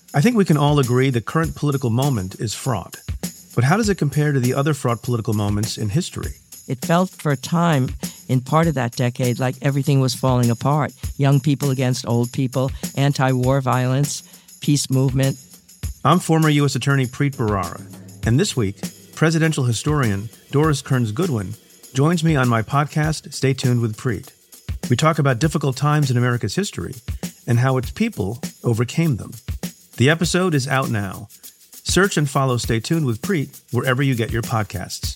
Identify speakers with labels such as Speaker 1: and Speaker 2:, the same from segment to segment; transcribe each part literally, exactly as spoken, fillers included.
Speaker 1: I think we can all agree the current political moment is fraught. But how does it compare to the other fraught political moments in history?
Speaker 2: It felt for a time, in part of that decade, like everything was falling apart. Young people against old people, anti-war violence, peace movement.
Speaker 1: I'm former U S Attorney Preet Bharara, and this week, presidential historian Doris Kearns Goodwin joins me on my podcast, Stay Tuned with Preet. We talk about difficult times in America's history and how its people overcame them. The episode is out now. Search and follow Stay Tuned with Preet wherever you get your podcasts.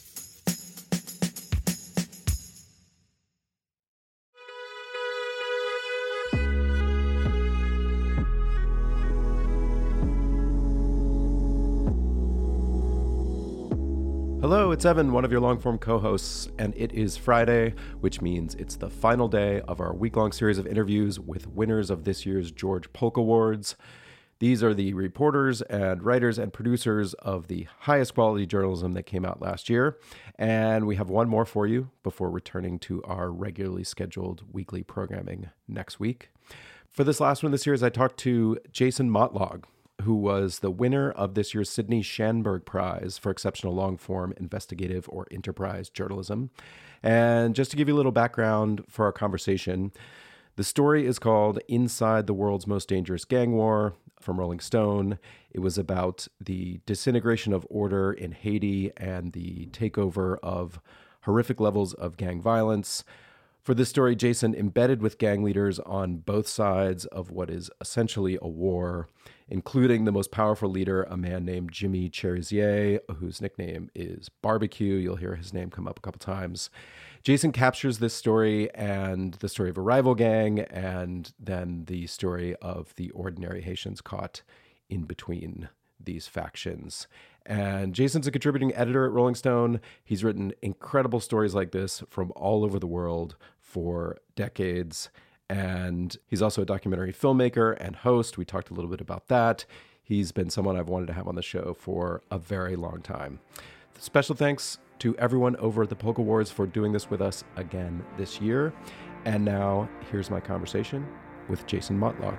Speaker 3: Hello, it's Evan, one of your long-form co-hosts, and it is Friday, which means it's the final day of our week-long series of interviews with winners of this year's George Polk Awards. These are the reporters and writers and producers of the highest quality journalism that came out last year, and we have one more for you before returning to our regularly scheduled weekly programming next week. For this last one of the series, I talked to Jason Motlagh, who was the winner of this year's Sidney Schanberg Prize for Exceptional Long-Form Investigative or Enterprise Journalism. And just to give you a little background for our conversation, the story is called Inside the World's Most Dangerous Gang War from Rolling Stone. It was about the disintegration of order in Haiti and the takeover of horrific levels of gang violence. For this story, Jason embedded with gang leaders on both sides of what is essentially a war, including the most powerful leader, a man named Jimmy Cherizier, whose nickname is Barbecue. You'll hear his name come up a couple times. Jason captures this story and the story of a rival gang, and then the story of the ordinary Haitians caught in between these factions. And Jason's a contributing editor at Rolling Stone. He's written incredible stories like this from all over the world for decades. And he's also a documentary filmmaker and host. We talked a little bit about that. He's been someone I've wanted to have on the show for a very long time. Special thanks to everyone over at the Polk Awards for doing this with us again this year. And now, here's my conversation with Jason Motlagh.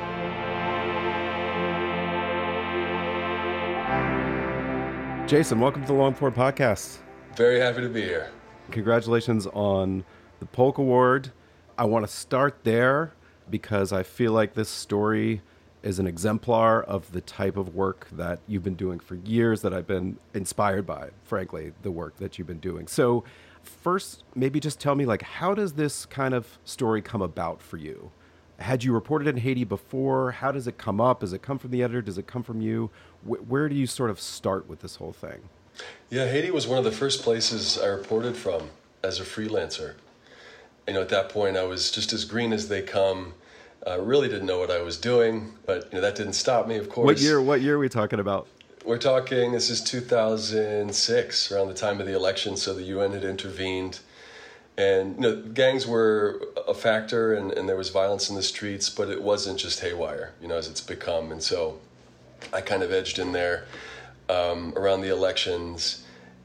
Speaker 3: Jason, welcome to the Long-Form Podcast.
Speaker 4: Very happy to be here.
Speaker 3: Congratulations on the Polk Award. I want to start there because I feel like this story is an exemplar of the type of work that you've been doing for years, that I've been inspired by, frankly, the work that you've been doing. So first, maybe just tell me, like, how does this kind of story come about for you? Had you reported in Haiti before? How does it come up? Does it come from the editor? Does it come from you? Wh- where do you sort of start with this whole thing?
Speaker 4: Yeah, Haiti was one of the first places I reported from as a freelancer. You know, at that point, I was just as green as they come. I uh, really didn't know what I was doing, but you know that didn't stop me, of course.
Speaker 3: What year? What year are we talking about?
Speaker 4: We're talking, this is two thousand six, around the time of the election, so the U N had intervened. And you know, gangs were a factor, and, and there was violence in the streets, but it wasn't just haywire, you know, as it's become. And so I kind of edged in there um, around the elections,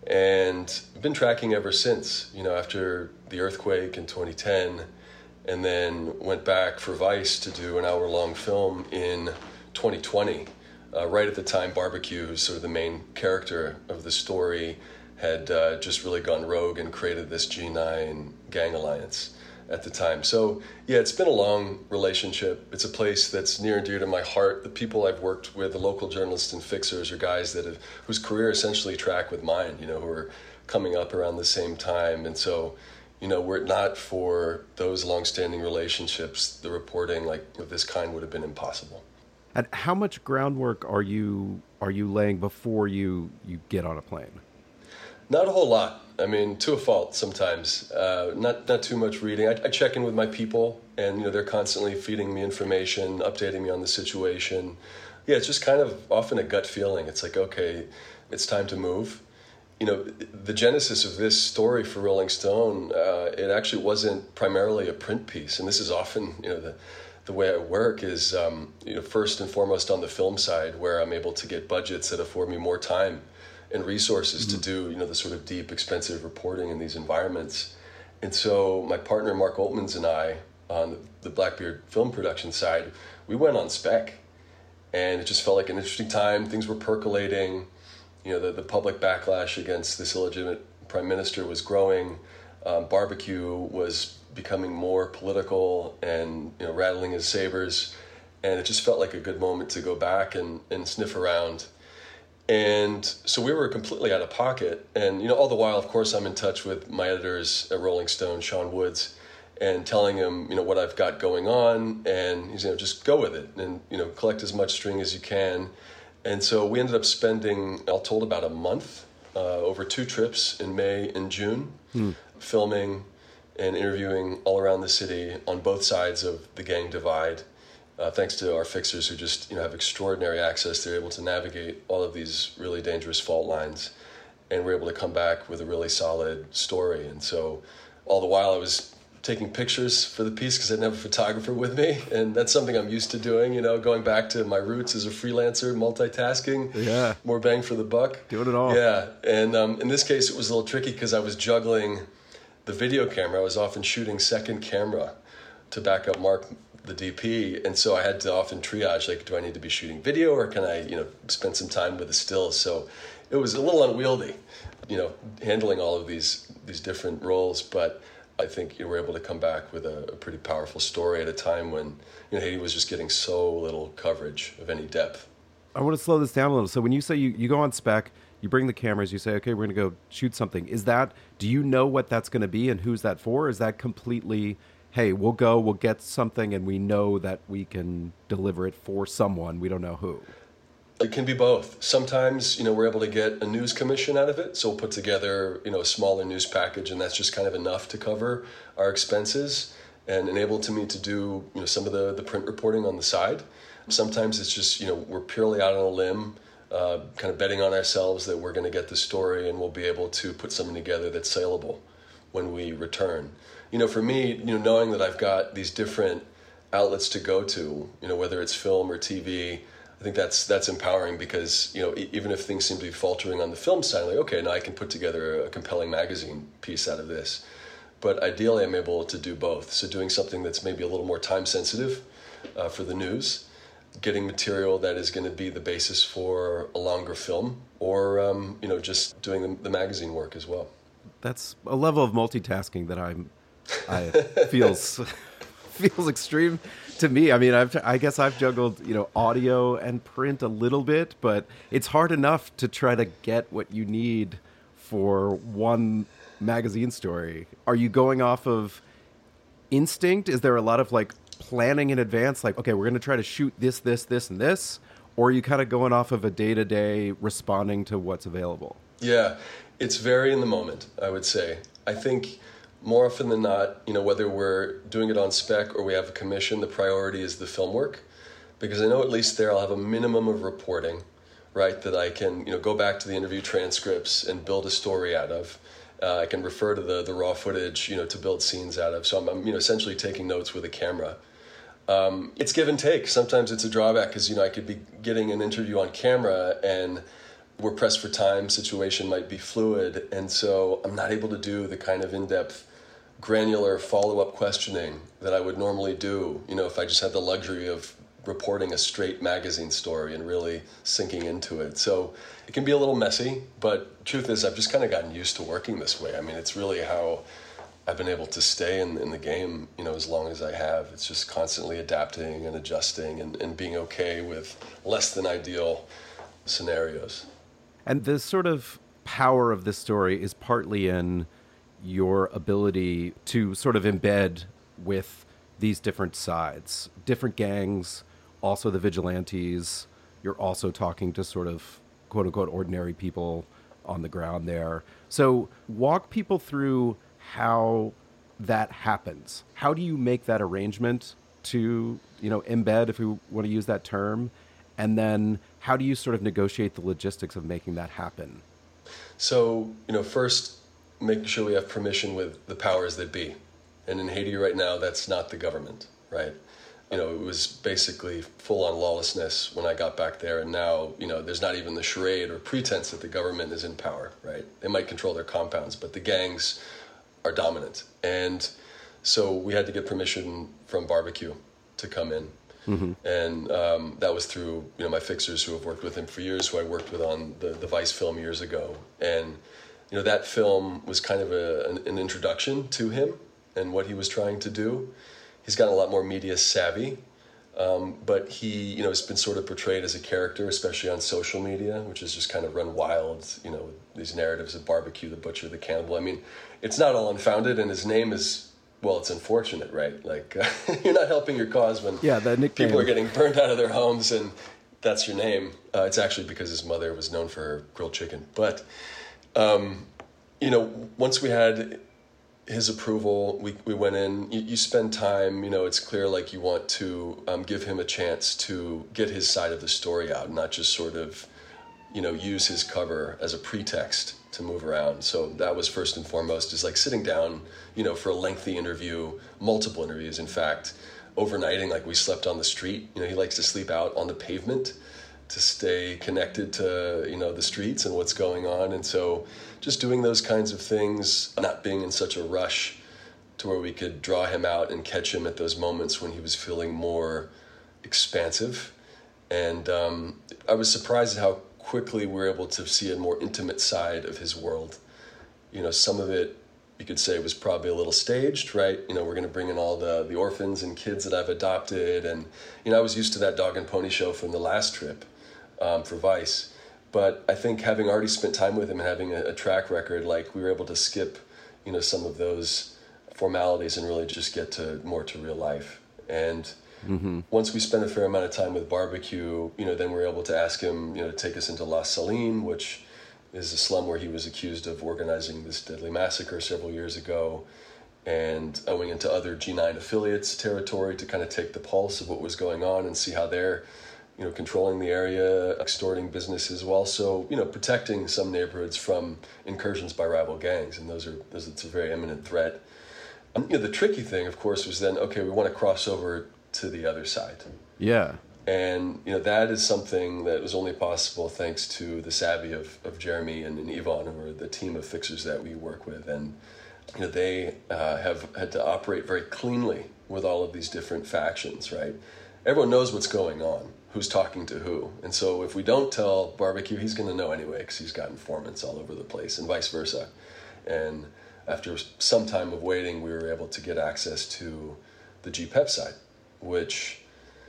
Speaker 4: and I've been tracking ever since, you know, after the earthquake in twenty ten, and then went back for Vice to do an hour-long film in twenty twenty, uh, right at the time Barbecue, who's sort of the main character of the story, had uh, just really gone rogue and created this G nine gang alliance at the time. So, yeah, it's been a long relationship. It's a place that's near and dear to my heart. The people I've worked with, the local journalists and fixers, are guys that have, whose career essentially track with mine, you know, who are coming up around the same time. And so, you know, were it not for those long-standing relationships, the reporting like of this kind would have been impossible.
Speaker 3: And how much groundwork are you are you laying before you, you get on a plane?
Speaker 4: Not a whole lot. I mean, to a fault sometimes. Uh, not not too much reading. I, I check in with my people, and you know they're constantly feeding me information, updating me on the situation. Yeah, it's just kind of often a gut feeling. It's like, okay, it's time to move. You know, the genesis of this story for Rolling Stone, uh, it actually wasn't primarily a print piece, and this is often, you know, the the way I work is, um, you know, first and foremost on the film side, where I'm able to get budgets that afford me more time and resources mm-hmm. to do, you know, the sort of deep, expensive reporting in these environments. And so my partner, Mark Oltmans, and I, on the Blackbeard film production side, we went on spec. And it just felt like an interesting time. Things were percolating. You know, the, the public backlash against this illegitimate prime minister was growing. Um, barbecue was becoming more political and, you know, rattling his sabers. And it just felt like a good moment to go back and, and sniff around. And so we were completely out of pocket. And, you know, all the while, of course, I'm in touch with my editors at Rolling Stone, Sean Woods, and telling him, you know, what I've got going on. And he's, you know, just go with it and, you know, collect as much string as you can. And so we ended up spending, all told, about a month uh, over two trips in May and June, hmm. filming and interviewing all around the city on both sides of the gang divide. Uh, thanks to our fixers who just, you know, have extraordinary access. They're able to navigate all of these really dangerous fault lines, and we're able to come back with a really solid story. And so all the while I was taking pictures for the piece because I didn't have a photographer with me, and that's something I'm used to doing, you know, going back to my roots as a freelancer, multitasking,
Speaker 3: yeah,
Speaker 4: more bang for the buck.
Speaker 3: Doing it all.
Speaker 4: Yeah, and um, in this case it was a little tricky because I was juggling the video camera. I was often shooting second camera to back up Mark, the D P, and so I had to often triage, like, do I need to be shooting video or can I, you know, spend some time with the stills? So it was a little unwieldy, you know, handling all of these these different roles, but I think you know, we're able to come back with a, a pretty powerful story at a time when, you know, Haiti was just getting so little coverage of any depth.
Speaker 3: I want to slow this down a little. So when you say you, you go on spec, you bring the cameras, you say, okay, we're going to go shoot something. Is that, do you know what that's going to be and who's that for? Or is that completely, hey, we'll go, we'll get something, and we know that we can deliver it for someone, we don't know who?
Speaker 4: It can be both. Sometimes, you know, we're able to get a news commission out of it, so we'll put together, you know, a smaller news package, and that's just kind of enough to cover our expenses and enable to me to do, you know, some of the, the print reporting on the side. Sometimes it's just, you know, we're purely out on a limb, uh, kind of betting on ourselves that we're going to get the story and we'll be able to put something together that's saleable when we return. You know, for me, you know, knowing that I've got these different outlets to go to, you know, whether it's film or T V, I think that's that's empowering because, you know, even if things seem to be faltering on the film side, like, okay, now I can put together a compelling magazine piece out of this. But ideally, I'm able to do both. So doing something that's maybe a little more time sensitive uh, for the news, getting material that is going to be the basis for a longer film, or, um, you know, just doing the, the magazine work as well.
Speaker 3: That's a level of multitasking that I'm, I feels feels extreme to me. I mean, I've, I guess I've juggled, you know, audio and print a little bit, but it's hard enough to try to get what you need for one magazine story. Are you going off of instinct? Is there a lot of like planning in advance? Like, okay, we're going to try to shoot this, this, this, and this? Or are you kind of going off of a day-to-day responding to what's available?
Speaker 4: Yeah, it's very in the moment, I would say. I think more often than not, you know, whether we're doing it on spec or we have a commission, the priority is the film work, because I know at least there I'll have a minimum of reporting, right, that I can, you know, go back to the interview transcripts and build a story out of. Uh, I can refer to the the raw footage, you know, to build scenes out of. So I'm, I'm you know, essentially taking notes with a camera. Um, it's give and take. Sometimes it's a drawback because, you know, I could be getting an interview on camera and we're pressed for time, situation might be fluid, and so I'm not able to do the kind of in-depth, granular follow-up questioning that I would normally do, you know, if I just had the luxury of reporting a straight magazine story and really sinking into it. So it can be a little messy, but truth is I've just kind of gotten used to working this way. I mean, it's really how I've been able to stay in, in the game, you know, as long as I have. It's just constantly adapting and adjusting and, and being okay with less than ideal scenarios.
Speaker 3: And the sort of power of this story is partly in your ability to sort of embed with these different sides, different gangs, also the vigilantes. You're also talking to sort of quote unquote ordinary people on the ground there. So walk people through how that happens. How do you make that arrangement to, you know, embed, if we want to use that term? And then how do you sort of negotiate the logistics of making that happen?
Speaker 4: So, you know, first, making sure we have permission with the powers that be. And in Haiti right now, that's not the government, right? You know, it was basically full-on lawlessness when I got back there. And now, you know, there's not even the charade or pretense that the government is in power, right? They might control their compounds, but the gangs are dominant. And so we had to get permission from Barbecue to come in. Mm-hmm. And um, that was through, you know, my fixers who have worked with him for years, who I worked with on the, the Vice film years ago. And, you know, that film was kind of a, an, an introduction to him and what he was trying to do. He's gotten a lot more media savvy, um, but he, you know, has been sort of portrayed as a character, especially on social media, which has just kind of run wild, you know, these narratives of Barbecue, the Butcher, the Cannibal. I mean, it's not all unfounded, and his name is, well, it's unfortunate, right? Like, uh, you're not helping your cause when
Speaker 3: yeah, the nickname.
Speaker 4: People are getting burned out of their homes, and that's your name. Uh, it's actually because his mother was known for her grilled chicken. But, um, you know, once we had his approval, we we went in. You, you spend time, you know, it's clear like you want to um, give him a chance to get his side of the story out, not just sort of, you know, use his cover as a pretext to move around. So that was first and foremost, is like sitting down, you know, for a lengthy interview, multiple interviews, in fact, overnighting, like we slept on the street. You know, he likes to sleep out on the pavement to stay connected to, you know, the streets and what's going on. And so just doing those kinds of things, not being in such a rush to where we could draw him out and catch him at those moments when he was feeling more expansive. And um, I was surprised at how quickly we were able to see a more intimate side of his world. You know, some of it, you could say, was probably a little staged, right? You know, we're going to bring in all the, the orphans and kids that I've adopted. And, you know, I was used to that dog and pony show from the last trip um, for Vice. But I think having already spent time with him and having a, a track record, like, we were able to skip, you know, some of those formalities and really just get to more to real life. And mm-hmm. once we spent a fair amount of time with Barbecue, you know, then we were able to ask him, you know, to take us into La Saline, which is a slum where he was accused of organizing this deadly massacre several years ago, and owing into other G nine affiliates territory to kind of take the pulse of what was going on and see how they're, you know, controlling the area, extorting businesses, while also, you know, protecting some neighborhoods from incursions by rival gangs. And those are, those, it's a very imminent threat. Um, you know, the tricky thing, of course, was then, okay, we want to cross over to the other side.
Speaker 3: Yeah.
Speaker 4: And, you know, that is something that was only possible thanks to the savvy of, of Jeremy and, and Yvonne, who are the team of fixers that we work with. And, you know, they uh, have had to operate very cleanly with all of these different factions, right? Everyone knows what's going on, who's talking to who. And so if we don't tell Barbecue, he's going to know anyway, because he's got informants all over the place, and vice versa. And after some time of waiting, we were able to get access to the G P E P side, which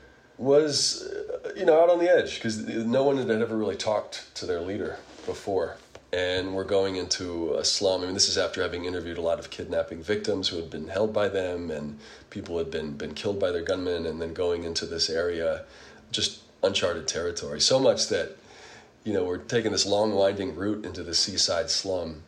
Speaker 4: was, you know, out on the edge, because no one had ever really talked to their leader before. And we're going into a slum. I mean, this is after having interviewed a lot of kidnapping victims who had been held by them, and people who had been, been killed by their gunmen, and then going into this area, just uncharted territory. So much that, you know, we're taking this long, winding route into the seaside slum,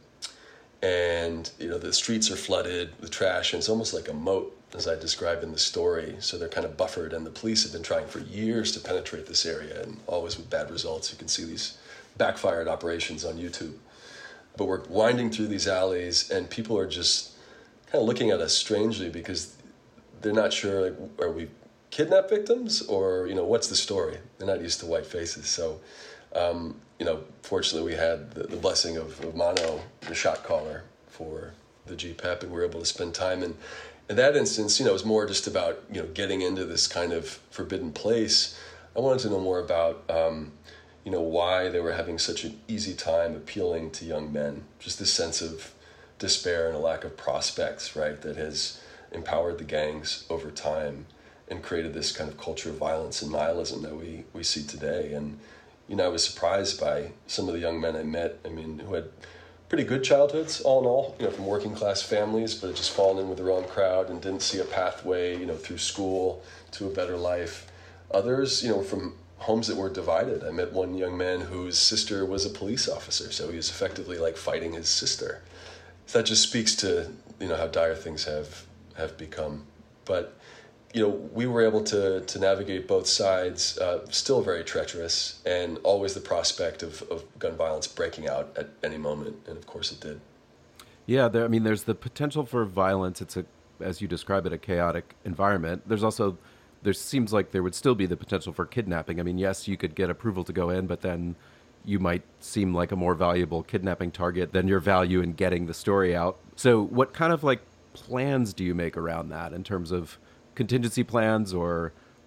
Speaker 4: and, you know, the streets are flooded with trash, and it's almost like a moat, as I described in the story. So they're kind of buffered, and the police have been trying for years to penetrate this area, and always with bad results. You can see these backfired operations on YouTube. But we're winding through these alleys, and people are just kind of looking at us strangely, because they're not sure, like, are we kidnap victims, or, you know, what's the story? They're not used to white faces. So, um, you know, fortunately we had the, the blessing of, of Mono, the shot caller for the G P E P, and we were able to spend time. And in that instance, you know, it was more just about, you know, getting into this kind of forbidden place. I wanted to know more about, um, you know, why they were having such an easy time appealing to young men. Just this sense of despair and a lack of prospects, right, that has empowered the gangs over time and created this kind of culture of violence and nihilism that we, we see today. And, you know, I was surprised by some of the young men I met, I mean, who had pretty good childhoods, all in all, you know, from working class families, but had just fallen in with the wrong crowd and didn't see a pathway, you know, through school to a better life. Others, you know, from homes that were divided. I met one young man whose sister was a police officer, so he was effectively like fighting his sister. So that just speaks to, you know, how dire things have have become. But, you know, we were able to to navigate both sides, uh, still very treacherous, and always the prospect of, of gun violence breaking out at any moment, and of course it did.
Speaker 3: Yeah, there, I mean, there's the potential for violence. It's a, as you describe it, a chaotic environment. There's also, there seems like there would still be the potential for kidnapping. I mean, yes, you could get approval to go in, but then you might seem like a more valuable kidnapping target than your value in getting the story out. So what kind of like plans do you make around that in terms of contingency plans, or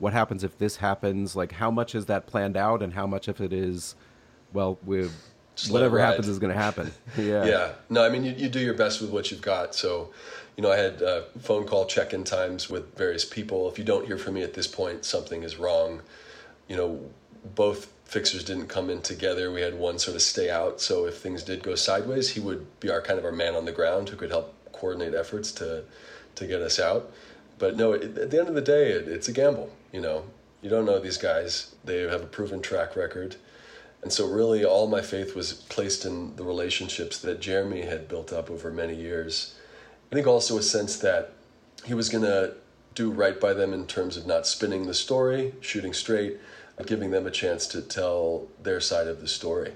Speaker 3: what happens if this happens? Like, how much is that planned out, and how much of it is, well, with whatever happens is going to happen? Yeah.
Speaker 4: Yeah. No, I mean, you, you do your best with what you've got. So, you know, I had uh, phone call check-in times with various people. If you don't hear from me at this point, something is wrong. You know, both fixers didn't come in together. We had one sort of stay out. So if things did go sideways, he would be our kind of our man on the ground who could help coordinate efforts to to get us out. But no, it, at the end of the day, it, it's a gamble. You know, you don't know these guys. They have a proven track record. And so really all my faith was placed in the relationships that Jeremy had built up over many years. I think also a sense that he was going to do right by them in terms of not spinning the story, shooting straight, giving them a chance to tell their side of the story.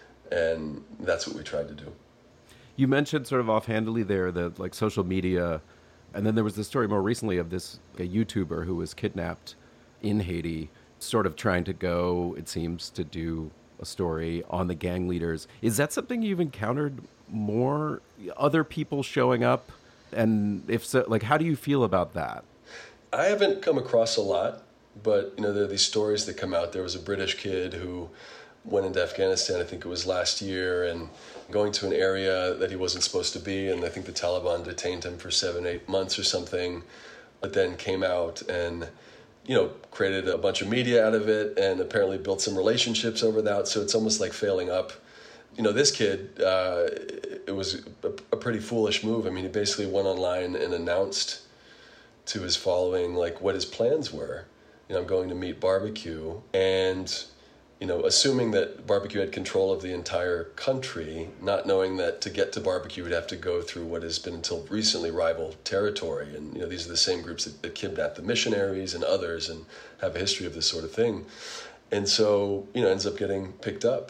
Speaker 4: And that's what we tried to do.
Speaker 3: You mentioned sort of offhandedly there that like social media, and then there was this story more recently of this a YouTuber who was kidnapped in Haiti, sort of trying to go, it seems, to do a story on the gang leaders. Is that something you've encountered more, other people showing up? And if so, like, how do you feel about that?
Speaker 4: I haven't come across a lot, but, you know, there are these stories that come out. There was a British kid who went into Afghanistan, I think it was last year, and going to an area that he wasn't supposed to be, and I think the Taliban detained him for seven, eight months or something, but then came out and, you know, created a bunch of media out of it and apparently built some relationships over that. So it's almost like failing up. You know, this kid, uh, it was a, a pretty foolish move. I mean, he basically went online and announced to his following, like, what his plans were. You know, I'm going to meet Barbecue, and, you know, assuming that Barbecue had control of the entire country, not knowing that to get to Barbecue would have to go through what has been until recently rival territory. And, you know, these are the same groups that, that kidnap the missionaries and others and have a history of this sort of thing. And so, you know, ends up getting picked up.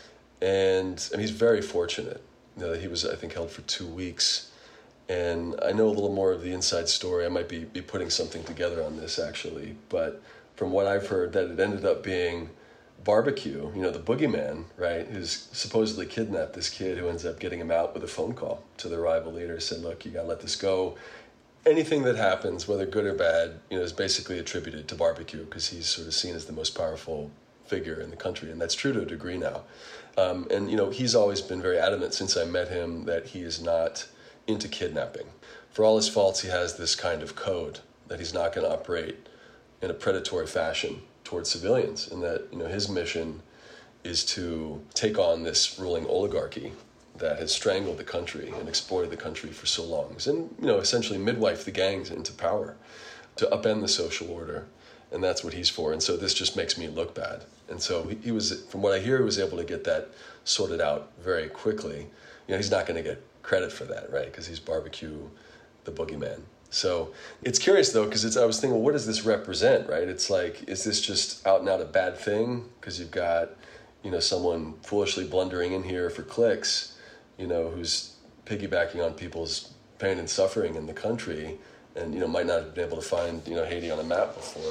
Speaker 4: And, and he's very fortunate. You know, that he was, I think, held for two weeks. And I know a little more of the inside story. I might be, be putting something together on this, actually. But from what I've heard, that it ended up being Barbecue, you know, the boogeyman, right, who's supposedly kidnapped this kid, who ends up getting him out with a phone call to the rival leader, said, look, you got to let this go. Anything that happens, whether good or bad, you know, is basically attributed to Barbecue, because he's sort of seen as the most powerful figure in the country. And that's true to a degree now. Um, and, you know, he's always been very adamant since I met him that he is not into kidnapping. For all his faults, he has this kind of code that he's not going to operate in a predatory fashion towards civilians, and that, you know, his mission is to take on this ruling oligarchy that has strangled the country and exploited the country for so long, and, you know, essentially midwife the gangs into power to upend the social order. And that's what he's for. And so this just makes me look bad. And so he, he was, from what I hear, he was able to get that sorted out very quickly. You know, he's not going to get credit for that, right? Because he's Barbecue, the boogeyman. So it's curious, though, because I was thinking, well, what does this represent, right? It's like, is this just out and out a bad thing? Because you've got, you know, someone foolishly blundering in here for clicks, you know, who's piggybacking on people's pain and suffering in the country, and, you know, might not have been able to find, you know, Haiti on a map before.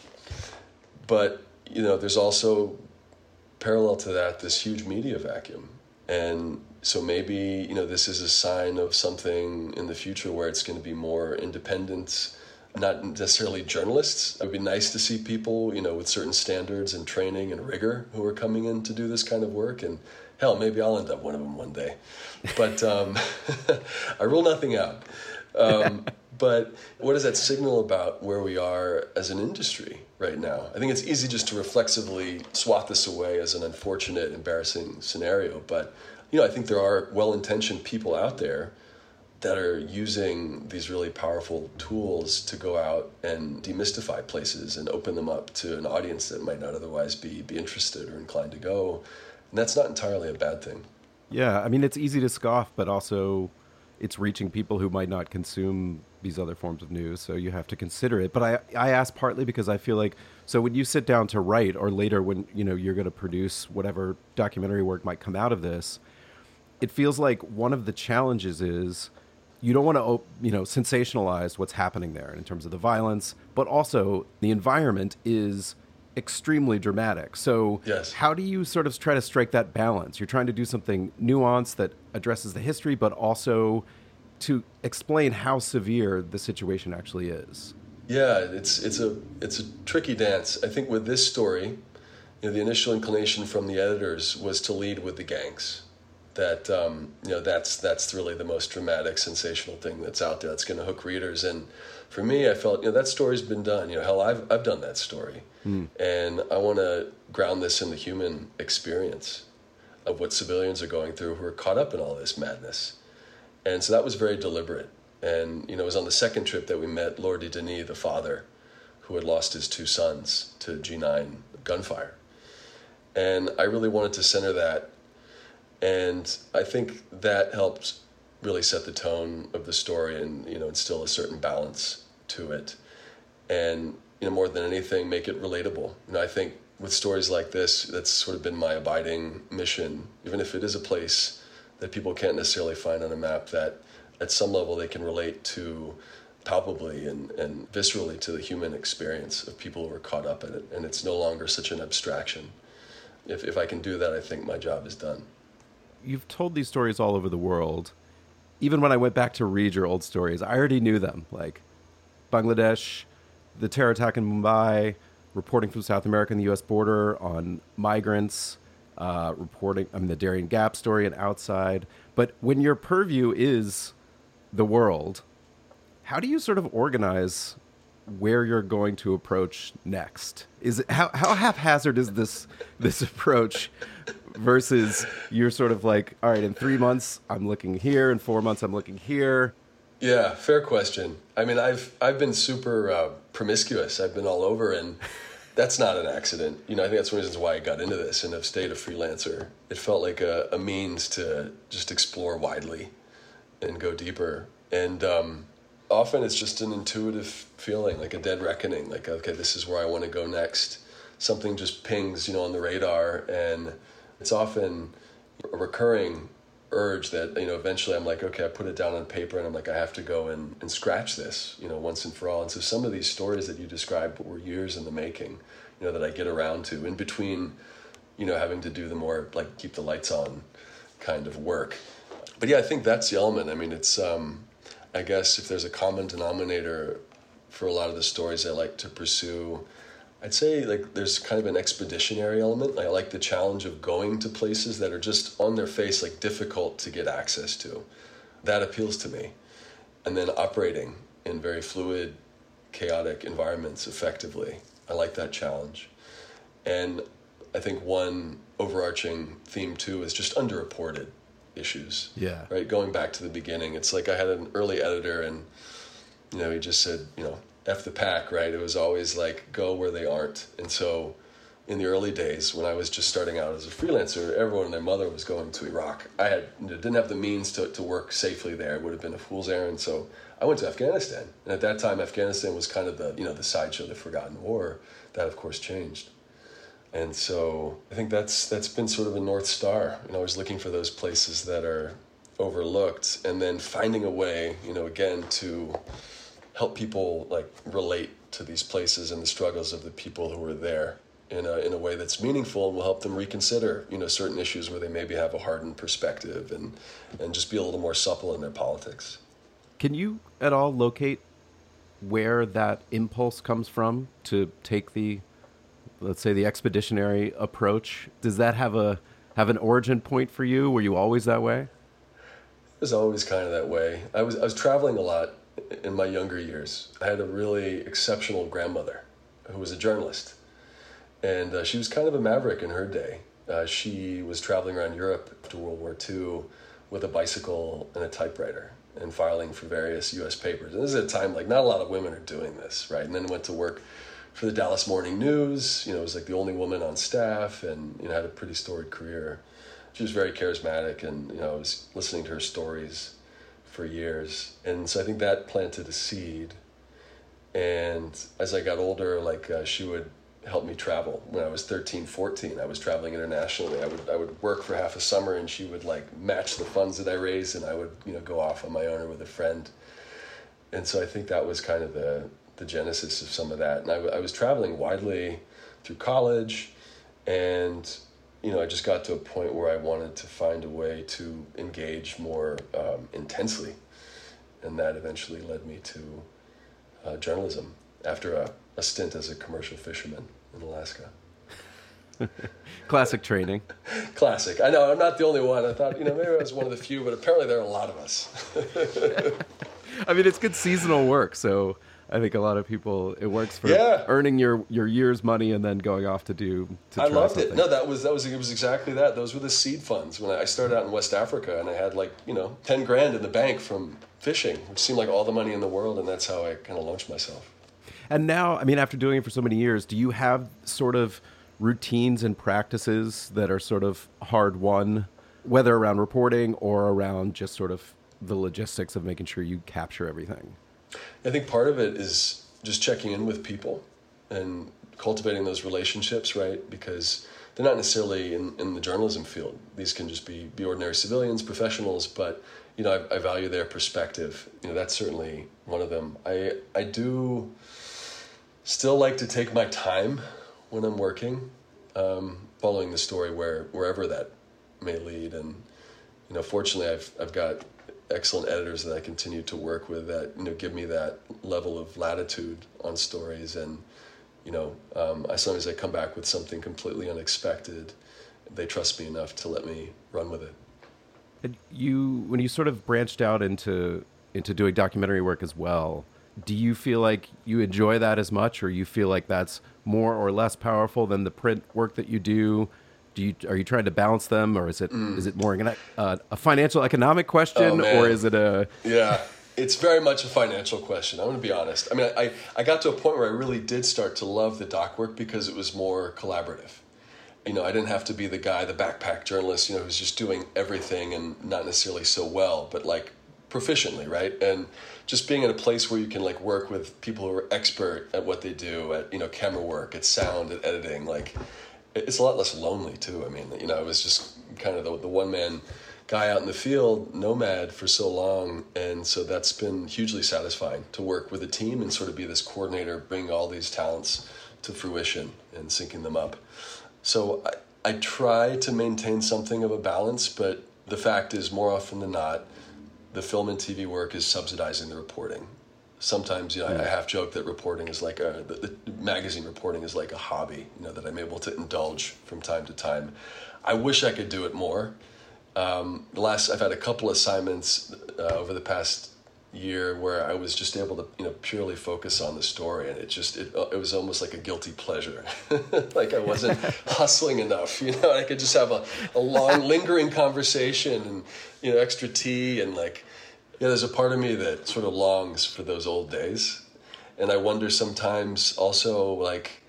Speaker 4: But, you know, there's also parallel to that, this huge media vacuum. And so maybe, you know, this is a sign of something in the future where it's going to be more independent, not necessarily journalists. It would be nice to see people, you know, with certain standards and training and rigor who are coming in to do this kind of work. And hell, maybe I'll end up one of them one day. But um, I rule nothing out. Um, but what does that signal about where we are as an industry right now? I think it's easy just to reflexively swat this away as an unfortunate, embarrassing scenario. But, you know, I think there are well-intentioned people out there that are using these really powerful tools to go out and demystify places and open them up to an audience that might not otherwise be, be interested or inclined to go. And that's not entirely a bad thing.
Speaker 3: Yeah, I mean, it's easy to scoff, but also it's reaching people who might not consume these other forms of news, so you have to consider it. But I, I ask partly because I feel like, so when you sit down to write, or later when, you know, you're going to produce whatever documentary work might come out of this, it feels like one of the challenges is you don't want to, you know, sensationalize what's happening there in terms of the violence, but also the environment is extremely dramatic. So
Speaker 4: yes.
Speaker 3: How do you sort of try to strike that balance? You're trying to do something nuanced that addresses the history, but also to explain how severe the situation actually is.
Speaker 4: Yeah, it's it's a it's a tricky dance. I think with this story, you know, the initial inclination from the editors was to lead with the gangs. That um, you know, that's that's really the most dramatic, sensational thing that's out there. That's going to hook readers. And for me, I felt, you know, that story's been done. You know, hell, I've I've done that story, mm. and I want to ground this in the human experience of what civilians are going through who are caught up in all this madness. And so that was very deliberate. And, you know, it was on the second trip that we met Lord de Denis, the father, who had lost his two sons to G nine gunfire. And I really wanted to center that. And I think that helped really set the tone of the story and, you know, instill a certain balance to it. And, you know, more than anything, make it relatable. You know, I think with stories like this, that's sort of been my abiding mission, even if it is a place that people can't necessarily find on a map, that at some level they can relate to palpably and, and viscerally to the human experience of people who are caught up in it. And it's no longer such an abstraction. If if I can do that, I think my job is done.
Speaker 3: You've told these stories all over the world. Even when I went back to read your old stories, I already knew them, like Bangladesh, the terror attack in Mumbai, reporting from South America and the U S border on migrants, uh, reporting, I mean, the Darien Gap story and Outside. But when your purview is the world, how do you sort of organize where you're going to approach next? Is it, how, how haphazard is this this approach versus you're sort of like, all right, in three months I'm looking here, in four months I'm looking here?
Speaker 4: Yeah, fair question. I mean, I've I've been super uh, promiscuous. I've been all over, and that's not an accident. You know, I think that's one of the reasons why I got into this and have stayed a freelancer. It felt like a, a means to just explore widely and go deeper. And um, often it's just an intuitive feeling, like a dead reckoning, like, okay, this is where I want to go next. Something just pings, you know, on the radar, and it's often a recurring urge that, you know, eventually I'm like, okay, I put it down on paper and I'm like, I have to go and, and scratch this, you know, once and for all. And so some of these stories that you described were years in the making, you know, that I get around to in between, you know, having to do the more like keep the lights on kind of work. But yeah, I think that's the element. I mean, it's, um, I guess if there's a common denominator for a lot of the stories I like to pursue, I'd say like there's kind of an expeditionary element. I like the challenge of going to places that are just on their face, like difficult to get access to. That appeals to me. And then operating in very fluid, chaotic environments effectively. I like that challenge. And I think one overarching theme too is just underreported issues.
Speaker 3: Yeah.
Speaker 4: Right. Going back to the beginning, it's like I had an early editor and, you know, he just said, you know, F the pack, right? It was always like, go where they aren't. And so in the early days when I was just starting out as a freelancer, everyone and their mother was going to Iraq. I had you know, didn't have the means to, to work safely there. It would have been a fool's errand. So I went to Afghanistan. And at that time, Afghanistan was kind of the, you know, the sideshow, the forgotten war. That, of course, changed. And so I think that's that's been sort of a North Star. You know, I was looking for those places that are overlooked and then finding a way, you know, again, to help people like relate to these places and the struggles of the people who are there in a in a way that's meaningful and will help them reconsider, you know, certain issues where they maybe have a hardened perspective and, and just be a little more supple in their politics.
Speaker 3: Can you at all locate where that impulse comes from to take the, let's say, the expeditionary approach? Does that have a have an origin point for you? Were you always that way?
Speaker 4: It was always kind of that way. I was I was traveling a lot in my younger years. I had a really exceptional grandmother who was a journalist. And uh, she was kind of a maverick in her day. Uh, she was traveling around Europe after World War Two with a bicycle and a typewriter and filing for various U S papers. And this is a time like not a lot of women are doing this, right? And then went to work for the Dallas Morning News. You know, was like the only woman on staff and, you know, had a pretty storied career. She was very charismatic and, you know, I was listening to her stories for years. And so I think that planted a seed. And as I got older, like uh, she would help me travel. When I was thirteen, fourteen, I was traveling internationally. I would I would work for half a summer and she would like match the funds that I raised and I would, you know, go off on my own or with a friend. And so I think that was kind of the, the genesis of some of that. And I, I was traveling widely through college and, you know, I just got to a point where I wanted to find a way to engage more um, intensely. And that eventually led me to uh, journalism. after a, a stint as a commercial fisherman in Alaska.
Speaker 3: Classic training.
Speaker 4: Classic. I know, I'm not the only one. I thought, you know, maybe I was one of the few, but apparently there are a lot of us.
Speaker 3: I mean, it's good seasonal work, so I think a lot of people, it works for
Speaker 4: yeah.
Speaker 3: earning your, your year's money and then going off to do to
Speaker 4: I
Speaker 3: try
Speaker 4: loved
Speaker 3: something.
Speaker 4: it. No, that was that was it was exactly that. Those were the seed funds when I started out in West Africa, and I had like, you know, ten grand in the bank from fishing, which seemed like all the money in the world, and that's how I kind of launched myself.
Speaker 3: And now, I mean, after doing it for so many years, do you have sort of routines and practices that are sort of hard won, whether around reporting or around just sort of the logistics of making sure you capture everything?
Speaker 4: I think part of it is just checking in with people and cultivating those relationships, right? Because they're not necessarily in, in the journalism field. These can just be, be ordinary civilians, professionals, but, you know, I, I value their perspective. You know, that's certainly one of them. I I do still like to take my time when I'm working, um, following the story where wherever that may lead. And, you know, fortunately, I've I've got excellent editors that I continue to work with that, you know, give me that level of latitude on stories. And, you know, um, I sometimes I come back with something completely unexpected. They trust me enough to let me run with it.
Speaker 3: And you, when you sort of branched out into into doing documentary work as well, do you feel like you enjoy that as much, or you feel like that's more or less powerful than the print work that you do? Do you, are you trying to balance them, or is it mm. is it more uh, a financial economic question,
Speaker 4: oh,
Speaker 3: or is it a...
Speaker 4: Yeah, it's very much a financial question. I'm going to be honest. I mean, I, I got to a point where I really did start to love the doc work because it was more collaborative. You know, I didn't have to be the guy, the backpack journalist, you know, who's just doing everything and not necessarily so well, but like proficiently, right? And just being in a place where you can like work with people who are expert at what they do, at, you know, camera work, at sound, at editing, like it's a lot less lonely too. I mean, you know, I was just kind of the, the one man guy out in the field, nomad for so long. And so that's been hugely satisfying to work with a team and sort of be this coordinator, bringing all these talents to fruition and syncing them up. So I, I try to maintain something of a balance, but the fact is more often than not, the film and T V work is subsidizing the reporting. Sometimes, you know, I, I half joke that reporting is like a, the, the magazine reporting is like a hobby, you know, that I'm able to indulge from time to time. I wish I could do it more. Um, the last, I've had a couple assignments uh, over the past year where I was just able to, you know, purely focus on the story, and it just, it, it was almost like a guilty pleasure. Like I wasn't hustling enough, you know, I could just have a, a long lingering conversation and, you know, extra tea and like, yeah, there's a part of me that sort of longs for those old days. And I wonder sometimes also like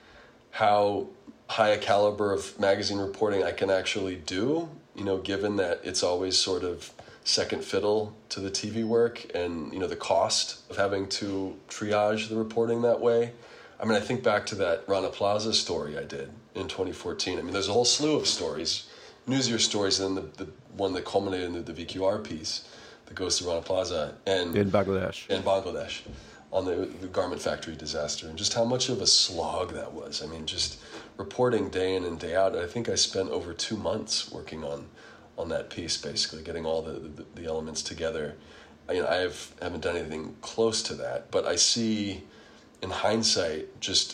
Speaker 4: how high a caliber of magazine reporting I can actually do, you know, given that it's always sort of second fiddle to the T V work and, you know, the cost of having to triage the reporting that way. I mean, I think back to that Rana Plaza story I did in twenty fourteen. I mean, there's a whole slew of stories, newsier stories, and then the, the one that culminated in the, the V Q R piece that goes to Rana Plaza and
Speaker 3: in Bangladesh.
Speaker 4: In Bangladesh on the, the garment factory disaster, and just how much of a slog that was. I mean, just reporting day in and day out. I think I spent over two months working on on that piece, basically getting all the, the, the elements together. I mean, I have, haven't done anything close to that, but I see in hindsight just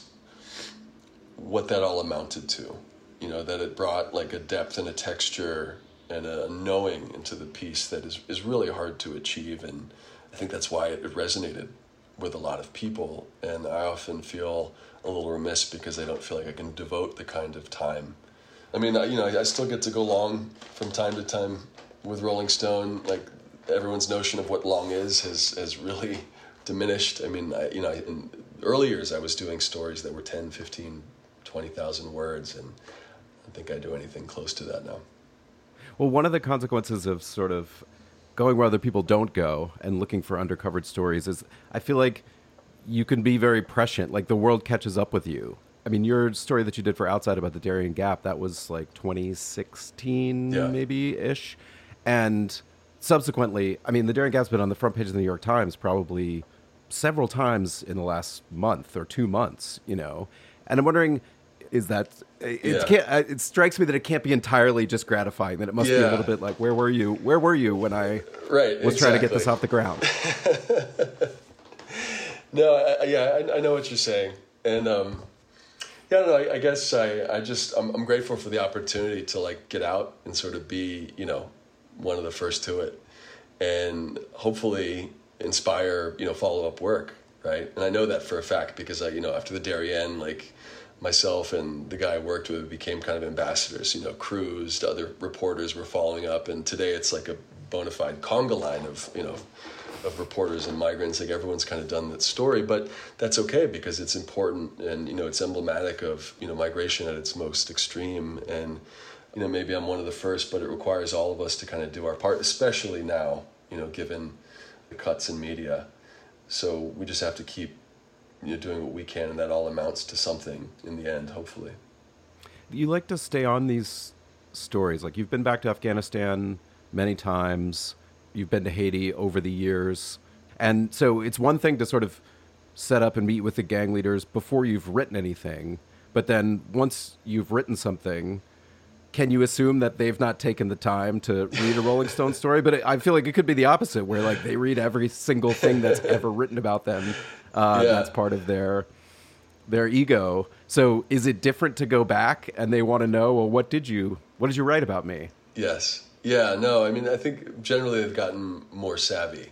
Speaker 4: what that all amounted to. You know, that it brought like a depth and a texture and a knowing into the piece that is, is really hard to achieve. And I think that's why it, it resonated with a lot of people. And I often feel a little remiss because I don't feel like I can devote the kind of time. I mean, you know, I still get to go long from time to time with Rolling Stone. Like everyone's notion of what long is has, has really diminished. I mean, I, you know, in early years I was doing stories that were ten, fifteen, twenty thousand words, and I don't think I do anything close to that now.
Speaker 3: Well, one of the consequences of sort of going where other people don't go and looking for undercovered stories is I feel like you can be very prescient. Like the world catches up with you. I mean, your story that you did for Outside about the Darien Gap, that was like twenty sixteen, yeah. maybe-ish. And subsequently, I mean, the Darien Gap's been on the front page of the New York Times probably several times in the last month or two months, you know. And I'm wondering, is that, it,
Speaker 4: yeah.
Speaker 3: can't, it strikes me that it can't be entirely just gratifying, that it must yeah. be a little bit like, where were you? Where were you when I
Speaker 4: right,
Speaker 3: was
Speaker 4: exactly.
Speaker 3: trying to get this off the ground?
Speaker 4: No, I, yeah, I, I know what you're saying. And, um, yeah, no, I, I guess I, I just, I'm, I'm grateful for the opportunity to like get out and sort of be, you know, one of the first to it and hopefully inspire, you know, follow-up work, right? And I know that for a fact because I, you know, after the Darien, like myself and the guy I worked with became kind of ambassadors, you know, Cruz, other reporters were following up. And today it's like a bona fide conga line of, you know, of reporters and migrants. Like everyone's kind of done that story, but that's okay because it's important and, you know, it's emblematic of, you know, migration at its most extreme. And, you know, maybe I'm one of the first, but it requires all of us to kind of do our part, especially now, you know, given the cuts in media. So we just have to keep, you know, doing what we can, and that all amounts to something in the end, hopefully.
Speaker 3: You like to stay on these stories. Like you've been back to Afghanistan many times. You've been to Haiti over the years. And so it's one thing to sort of set up and meet with the gang leaders before you've written anything. But then once you've written something, can you assume that they've not taken the time to read a Rolling Stone story? But I feel like it could be the opposite, where like they read every single thing that's ever written about them. Uh,
Speaker 4: yeah.
Speaker 3: That's part of their their ego. So is it different to go back and they want to know, well, what did you what did you write about me?
Speaker 4: Yes. Yeah, no, I mean, I think generally they've gotten more savvy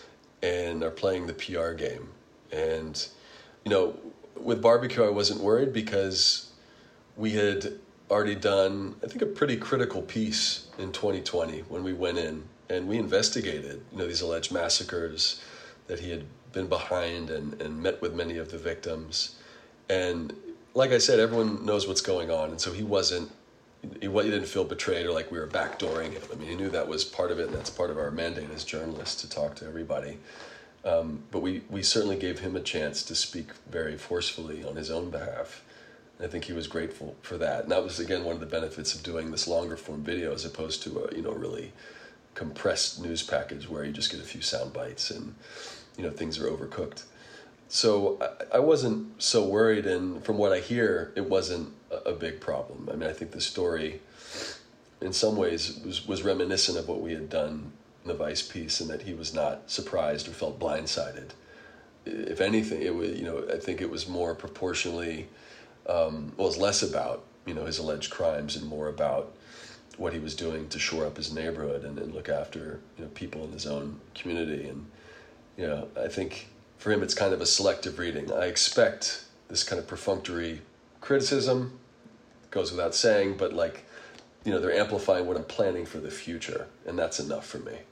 Speaker 4: and are playing the P R game. And, you know, with Barbecue, I wasn't worried because we had already done, I think, a pretty critical piece in twenty twenty when we went in and we investigated, you know, these alleged massacres that he had been behind and, and met with many of the victims. And like I said, everyone knows what's going on. And so he wasn't, he, he didn't feel betrayed or like we were backdooring him. I mean, he knew that was part of it, and that's part of our mandate as journalists to talk to everybody. Um, but we, we certainly gave him a chance to speak very forcefully on his own behalf. And I think he was grateful for that. And that was, again, one of the benefits of doing this longer form video as opposed to a, you know, really compressed news package where you just get a few sound bites and, you know, things are overcooked. So I, I wasn't so worried, and from what I hear, it wasn't a, a big problem. I mean, I think the story, in some ways, was, was reminiscent of what we had done in the Vice piece, and that he was not surprised or felt blindsided. If anything, it was, you know, I think it was more proportionally, um, well, it was less about, you know, his alleged crimes and more about what he was doing to shore up his neighborhood and, and look after, you know, people in his own community. And, you know, I think for him, it's kind of a selective reading. I expect this kind of perfunctory criticism, goes without saying, but like, you know, they're amplifying what I'm planning for the future, and that's enough for me.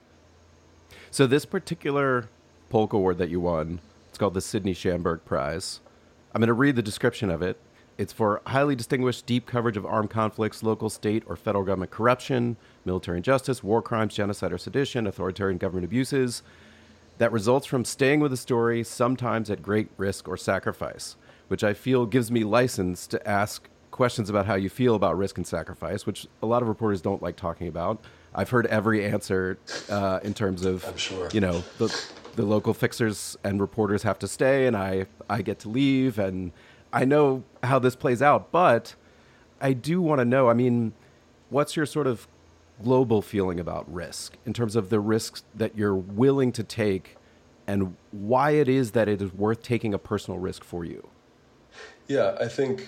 Speaker 3: So this particular Polk Award that you won, it's called the Sidney Schamberg Prize. I'm going to read the description of it. It's for highly distinguished, deep coverage of armed conflicts, local, state, or federal government corruption, military injustice, war crimes, genocide or sedition, authoritarian government abuses, that results from staying with a story, sometimes at great risk or sacrifice, which I feel gives me license to ask questions about how you feel about risk and sacrifice, which a lot of reporters don't like talking about. I've heard every answer uh, in terms of,
Speaker 4: I'm sure.
Speaker 3: you know, the, the local fixers and reporters have to stay and I, I get to leave, and I know how this plays out, but I do want to know, I mean, what's your sort of global feeling about risk in terms of the risks that you're willing to take and why it is that it is worth taking a personal risk for you?
Speaker 4: Yeah, I think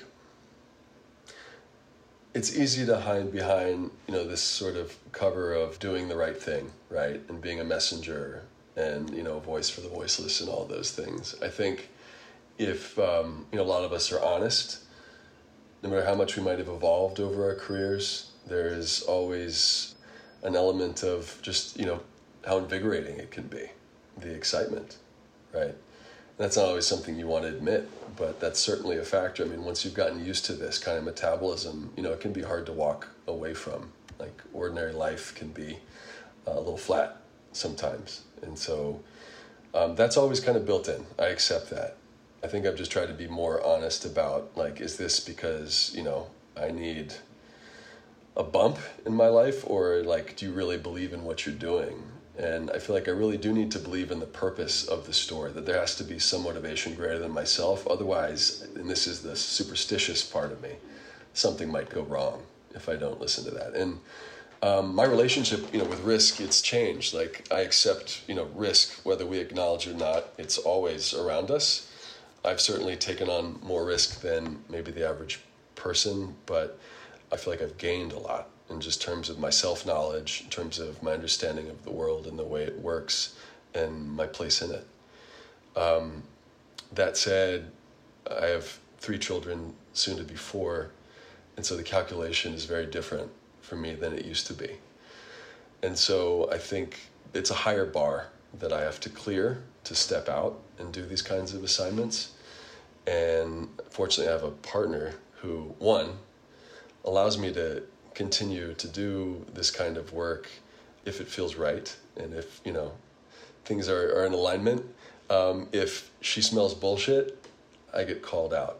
Speaker 4: it's easy to hide behind, you know, this sort of cover of doing the right thing, right? And being a messenger and, you know, a voice for the voiceless and all those things. I think if, um, you know, a lot of us are honest, no matter how much we might have evolved over our careers, there is always an element of just, you know, how invigorating it can be, the excitement, right? That's not always something you want to admit, but that's certainly a factor. I mean, once you've gotten used to this kind of metabolism, you know, it can be hard to walk away from. Like, ordinary life can be uh, a little flat sometimes. And so um, that's always kind of built in. I accept that. I think I've just tried to be more honest about, like, is this because, you know, I need a bump in my life, or like, do you really believe in what you're doing? And I feel like I really do need to believe in the purpose of the story, that there has to be some motivation greater than myself. Otherwise, and this is the superstitious part of me, something might go wrong if I don't listen to that. And Um, my relationship, you know, with risk, it's changed. Like I accept, you know, risk, whether we acknowledge it or not. It's always around us. I've certainly taken on more risk than maybe the average person, but I feel like I've gained a lot in just terms of my self-knowledge, in terms of my understanding of the world and the way it works and my place in it. Um, that said, I have three children, soon to be four, and so the calculation is very different for me than it used to be. And so I think it's a higher bar that I have to clear to step out and do these kinds of assignments. And fortunately, I have a partner who, one, allows me to continue to do this kind of work if it feels right and if, you know, things are, are in alignment. Um, if she smells bullshit, I get called out.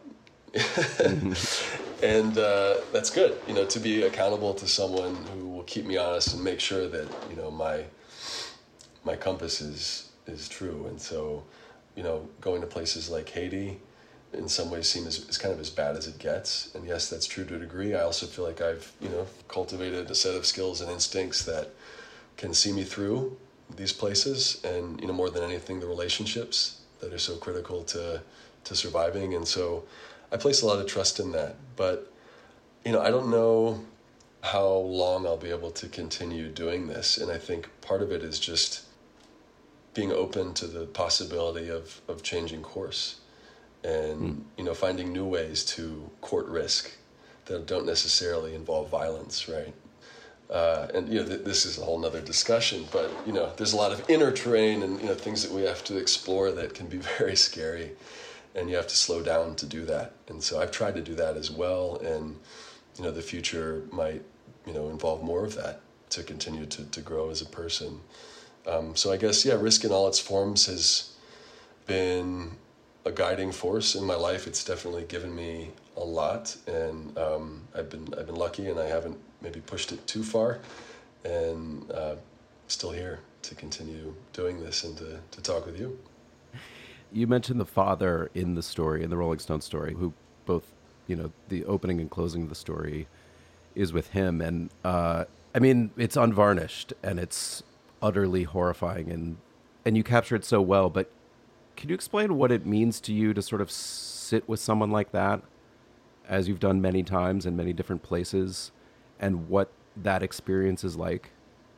Speaker 4: And uh, that's good, you know, to be accountable to someone who will keep me honest and make sure that, you know, my my compass is is true. And so, you know, going to places like Haiti in some ways seem as, as kind of as bad as it gets. And yes, that's true to a degree. I also feel like I've, you know, cultivated a set of skills and instincts that can see me through these places, and, you know, more than anything, the relationships that are so critical to to surviving. And so I place a lot of trust in that. But, you know, I don't know how long I'll be able to continue doing this. And I think part of it is just being open to the possibility of, of changing course and, mm. you know, finding new ways to court risk that don't necessarily involve violence, right? Uh, and, you know, th- this is a whole nother discussion, but, you know, there's a lot of inner terrain and, you know, things that we have to explore that can be very scary, and you have to slow down to do that. And so I've tried to do that as well. And, you know, the future might, you know, involve more of that to continue to, to grow as a person. Um, so I guess, yeah, risk in all its forms has been a guiding force in my life. It's definitely given me a lot, and um, I've been I've been lucky, and I haven't maybe pushed it too far, and uh, still here to continue doing this and to, to talk with you.
Speaker 3: You mentioned the father in the story, in the Rolling Stone story, who both, you know, the opening and closing of the story is with him. And, uh, I mean, it's unvarnished and it's utterly horrifying, and, and you capture it so well. But can you explain what it means to you to sort of sit with someone like that, as you've done many times in many different places, and what that experience is like?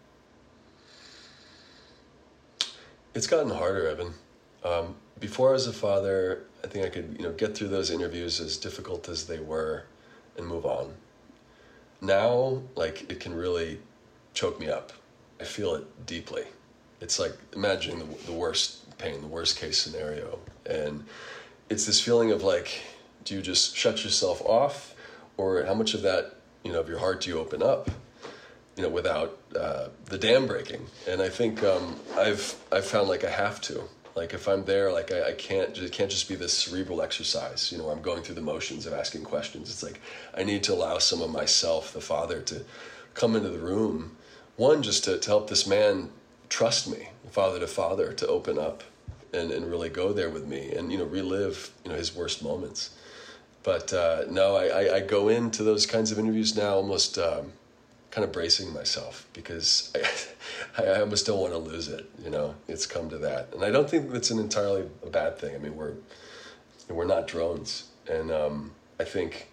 Speaker 4: It's gotten harder, Evan. Um, before I was a father, I think I could, you know, get through those interviews, as difficult as they were, and move on. Now, like, it can really choke me up. I feel it deeply. It's like imagining the, the worst pain, the worst case scenario. And it's this feeling of like, do you just shut yourself off, or how much of that, you know, of your heart do you open up, you know, without uh, the dam breaking? And I think um, I've I've found like I have to. Like if I'm there, like I, I can't, it can't just be this cerebral exercise, you know, where I'm going through the motions of asking questions. It's like I need to allow some of myself, the father, to come into the room. One, just to, to help this man trust me, father to father, to open up and, and really go there with me and, you know, relive, you know, his worst moments. But uh, no, I, I, I go into those kinds of interviews now almost um, kind of bracing myself, because I, I almost don't want to lose it. You know, it's come to that, and I don't think that's an entirely a bad thing. I mean, we're we're not drones, and um, I think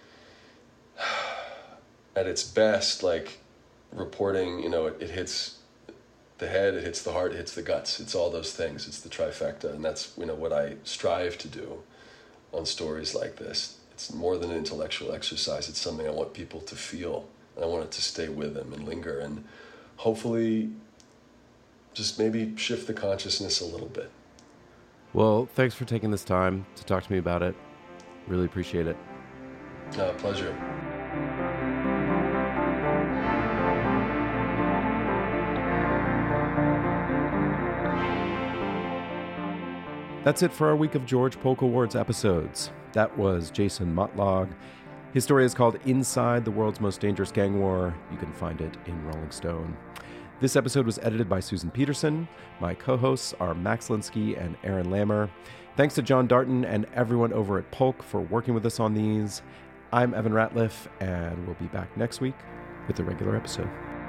Speaker 4: at its best, like reporting, you know, it, it hits the head, it hits the heart, it hits the guts. It's all those things. It's the trifecta, and that's, you know, what I strive to do on stories like this. It's more than an intellectual exercise. It's something I want people to feel, and I want it to stay with them and linger, and hopefully just maybe shift the consciousness a little bit.
Speaker 3: Well, thanks for taking this time to talk to me about it. Really appreciate it.
Speaker 4: Uh, pleasure.
Speaker 3: That's it for our week of George Polk Awards episodes. That was Jason Motlagh. His story is called Inside the World's Most Dangerous Gang War. You can find it in Rolling Stone. This episode was edited by Susan Peterson. My co-hosts are Max Linsky and Aaron Lammer. Thanks to John Darton and everyone over at Polk for working with us on these. I'm Evan Ratliff, and we'll be back next week with a regular episode.